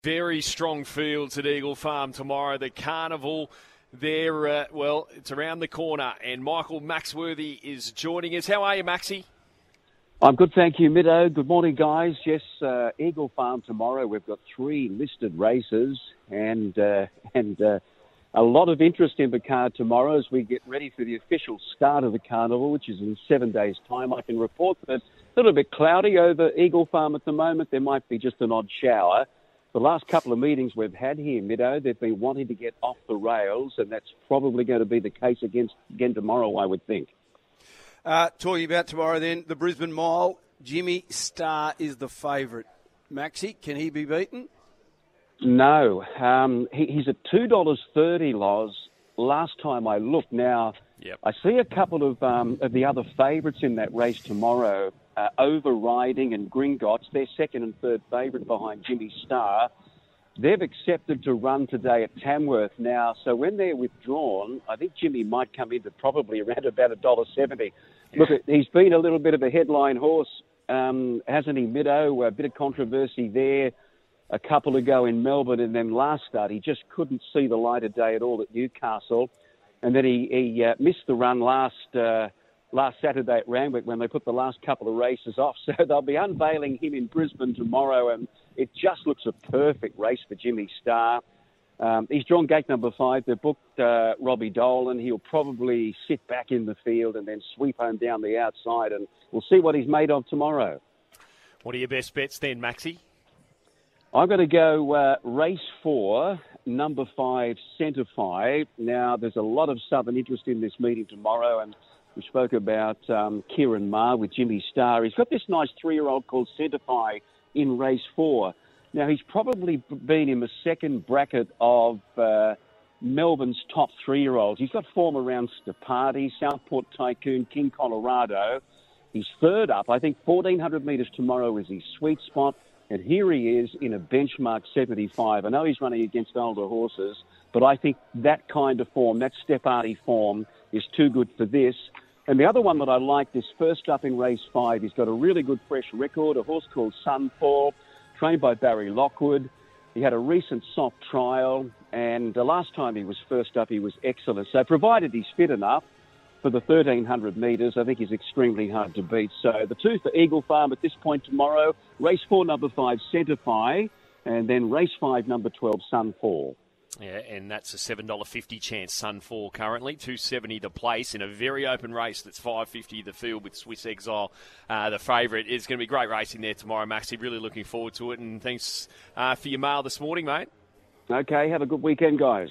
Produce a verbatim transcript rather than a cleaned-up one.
Very strong fields at Eagle Farm tomorrow. The Carnival, there, uh, well, it's around the corner, and Michael Maxworthy is joining us. How are you, Maxie? I'm good, thank you, Middo. Good morning, guys. Yes, uh, Eagle Farm tomorrow. We've got three listed races and uh, and uh, a lot of interest in the card tomorrow as we get ready for the official start of the Carnival, which is in seven days' time. I can report that it's a little bit cloudy over Eagle Farm at the moment. There might be just an odd shower. The last couple of meetings we've had here, Middo, they've been wanting to get off the rails, and that's probably going to be the case against, again tomorrow, I would think. Uh, talking about tomorrow then, the Brisbane Mile, Jimmy Star is the favourite. Maxie, can he be beaten? No. Um, he, he's at two dollars thirty, Loz, last time I looked. Now, yep. I see a couple of, um, of the other favourites in that race tomorrow. Uh, Overriding and Gringotts, they're second and third favourite behind Jimmy Star. They've accepted to run today at Tamworth now, so when they're withdrawn, I think Jimmy might come into probably around about one dollar seventy. Look, he's been a little bit of a headline horse, um, hasn't he, Middo? A bit of controversy there a couple ago in Melbourne, and then last start, he just couldn't see the light of day at all at Newcastle. And then he, he uh, missed the run last uh, last Saturday at Randwick when they put the last couple of races off. So they'll be unveiling him in Brisbane tomorrow, and it just looks a perfect race for Jimmy Star. Um, he's drawn gate number five. They've booked uh, Robbie Dolan. He'll probably sit back in the field and then sweep home down the outside, and we'll see what he's made of tomorrow. What are your best bets then, Maxie? I'm going to go uh, race four, number five, Centify. Now, there's a lot of Southern interest in this meeting tomorrow, and we spoke about um, Kieran Maher with Jimmy Star. He's got this nice three-year-old called Centify in race four. Now, he's probably been in the second bracket of uh, Melbourne's top three-year-olds. He's got form around Stapati, Southport Tycoon, King Colorado. He's third up. I think fourteen hundred metres tomorrow is his sweet spot. And here he is in a benchmark seventy-five. I know he's running against older horses, but I think that kind of form, that Stepati form, is too good for this. And the other one that I like is first up in race five. He's got a really good fresh record, a horse called Sunfall, trained by Barry Lockwood. He had a recent soft trial, and the last time he was first up, he was excellent. So provided he's fit enough for the thirteen hundred metres, I think he's extremely hard to beat. So the two for Eagle Farm at this point tomorrow, race four, number five, Centify, and then race five, number twelve, Sunfall. Yeah, and that's a seven dollars fifty chance, Sunfall currently, two seventy the place in a very open race that's five fifty the field with Swiss Exile, uh, the favourite. It's going to be great racing there tomorrow, Maxie. Really looking forward to it, and thanks uh, for your mail this morning, mate. Okay, have a good weekend, guys.